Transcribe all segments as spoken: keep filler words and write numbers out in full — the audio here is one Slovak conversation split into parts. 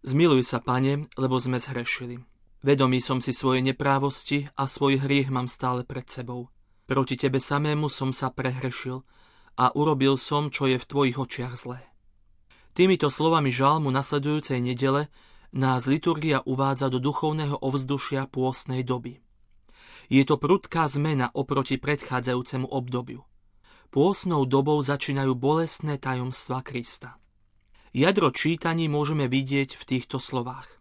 Zmiluj sa, Pane, lebo sme zhrešili. Vedomý som si svojej neprávosti a svoj hriech mám stále pred sebou. Proti Tebe samému som sa prehrešil a urobil som, čo je v Tvojich očiach zlé. Týmito slovami žalmu nasledujúcej nedele nás liturgia uvádza do duchovného ovzdušia pôstnej doby. Je to prudká zmena oproti predchádzajúcemu obdobiu. Pôstnou dobou začínajú bolestné tajomstvá Krista. Jadro čítaní môžeme vidieť v týchto slovách.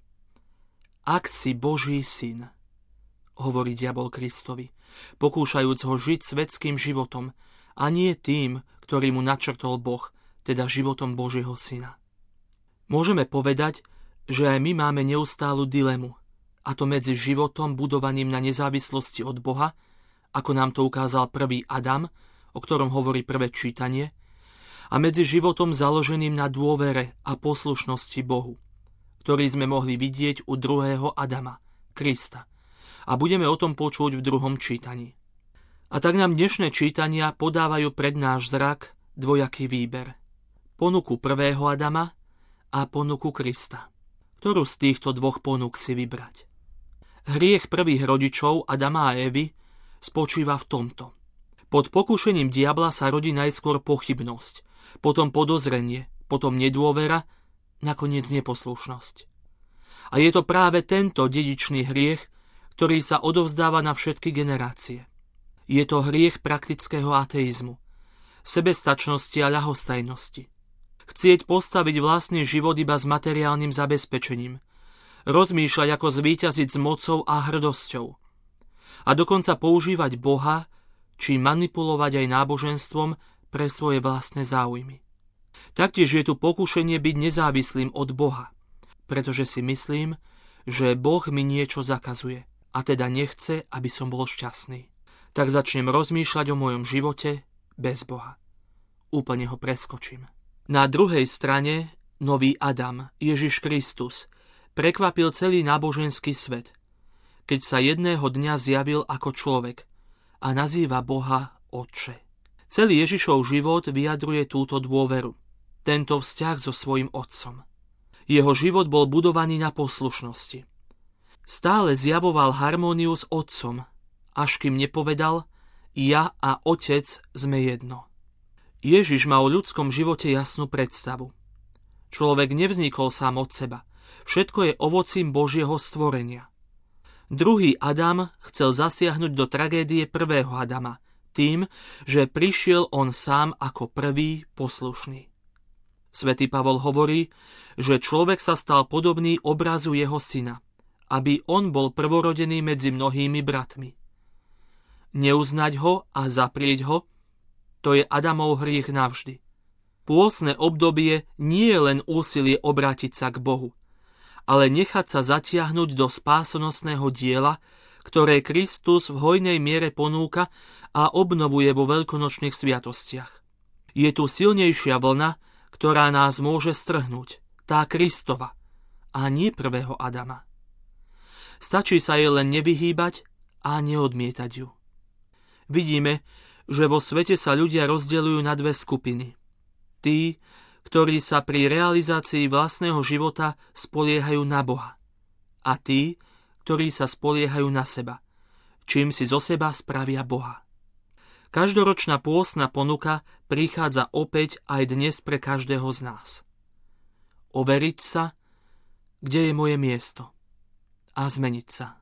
Ak si Boží syn, hovorí diabol Kristovi, pokúšajúc ho žiť svetským životom a nie tým, ktorý mu načrtol Boh, teda životom Božieho syna. Môžeme povedať, že aj my máme neustálu dilemu, a to medzi životom budovaným na nezávislosti od Boha, ako nám to ukázal prvý Adam, o ktorom hovorí prvé čítanie, a medzi životom založeným na dôvere a poslušnosti Bohu, ktorý sme mohli vidieť u druhého Adama, Krista. A budeme o tom počuť v druhom čítaní. A tak nám dnešné čítania podávajú pred náš zrak dvojaký výber. Ponuku prvého Adama a ponuku Krista. Ktorú z týchto dvoch ponúk si vybrať? Hriech prvých rodičov Adama a Evy spočíva v tomto. Pod pokúšením diabla sa rodí najskôr pochybnosť, potom podozrenie, potom nedôvera, nakoniec neposlušnosť. A je to práve tento dedičný hriech, ktorý sa odovzdáva na všetky generácie. Je to hriech praktického ateizmu, sebestačnosti a ľahostajnosti. Chcieť postaviť vlastný život iba s materiálnym zabezpečením, rozmýšľať, ako zvíťaziť s mocou a hrdosťou. A dokonca používať Boha, či manipulovať aj náboženstvom pre svoje vlastné záujmy. Taktiež je tu pokušenie byť nezávislým od Boha, pretože si myslím, že Boh mi niečo zakazuje a teda nechce, aby som bol šťastný. Tak začnem rozmýšľať o mojom živote bez Boha. Úplne ho preskočím. Na druhej strane nový Adam, Ježiš Kristus, prekvapil celý náboženský svet, keď sa jedného dňa zjavil ako človek a nazýva Boha Otče. Celý Ježišov život vyjadruje túto dôveru, tento vzťah so svojím otcom. Jeho život bol budovaný na poslušnosti. Stále zjavoval harmóniu s otcom, až kým nepovedal, ja a otec sme jedno. Ježiš má o ľudskom živote jasnú predstavu. Človek nevznikol sám od seba. Všetko je ovocím Božieho stvorenia. Druhý Adam chcel zasiahnuť do tragédie prvého Adama tým, že prišiel on sám ako prvý poslušný. Svätý Pavol hovorí, že človek sa stal podobný obrazu jeho syna, aby on bol prvorodený medzi mnohými bratmi. Neuznať ho a zaprieť ho, to je Adamov hriech navždy. Pôstne obdobie nie je len úsilie obrátiť sa k Bohu, ale nechať sa zatiahnuť do spásonosného diela, ktoré Kristus v hojnej miere ponúka a obnovuje vo veľkonočných sviatostiach. Je tu silnejšia vlna, ktorá nás môže strhnúť, tá Kristova, a nie prvého Adama. Stačí sa jej len nevyhýbať a neodmietať ju. Vidíme, že vo svete sa ľudia rozdeľujú na dve skupiny. Tí, ktorí sa pri realizácii vlastného života spoliehajú na Boha, a tí, ktorí sa spoliehajú na seba, čím si zo seba spravia Boha. Každoročná pôstna ponuka prichádza opäť aj dnes pre každého z nás. Overiť sa, kde je moje miesto, a zmeniť sa.